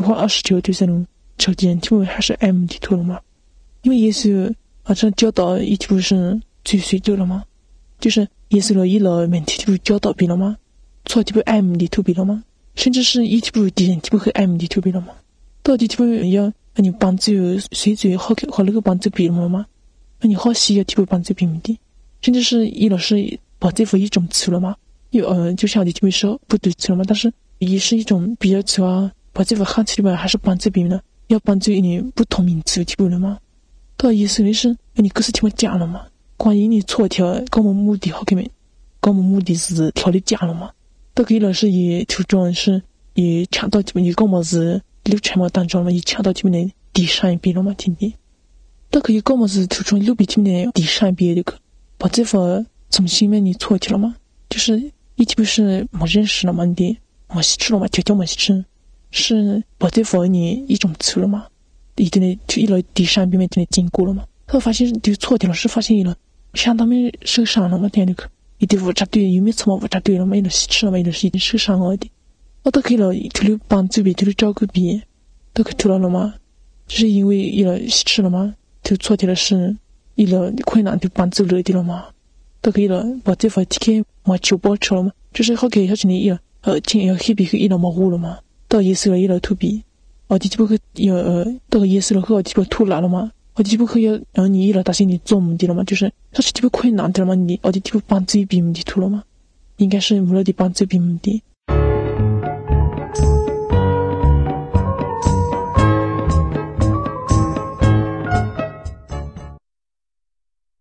就花29对这种条件，基本还是爱慕地图了嘛。因为耶稣这教导一部是最随着了嘛，就是耶稣了一了每天就教导别了嘛，错地部爱慕地图别了嘛，甚至是一部敌人地部和爱慕地图别了嘛。到底地部要你帮助随着好那个帮助别了嘛，你好需要地部帮助别的，甚至是一老是把这副一种词了嘛，就像我的地部说不对词了嘛，但是也是一种比较词把这副汉词里边还是帮助别人的，要帮助你不同名词地部了嘛。到意思里是你各是听我讲了嘛，关于你错条跟我们目的好看没，跟我们目的是条例讲了嘛，都可以老师也初中是也抢到基本也跟我是六千毛当中了嘛，也抢到基本的第上一笔了嘛，听的都可以跟我是初中6笔基本的第上一笔这个把这副重新面你错条了嘛，就是一基本是没认识了嘛，你没识吃了嘛，条没识吃是把这副你一种词了嘛，一定的就一了第上笔面真的经过了嘛，他发现就错掉了，是发现一了相当于受伤了嘛，这样的一定误差对有没有错误差对了嘛，一了识吃了嘛，一了是已经受伤了的，我都可以了头里帮助别头里照顾别都可以头了嘛，就是因为一了识吃了嘛，就错掉了是一了困难就帮助了的了嘛，都可以了把这副体验嘛求保持了嘛，就是好给小青年一了今要黑比和一了模糊了嘛，到意思了一了突比我就不会到意思了和我就不突然了嘛，我就不会要你一了但是你做目的了嘛，就是它是就不困难的了嘛，你我就不帮助别目的突了嘛，应该是无论的帮助别目的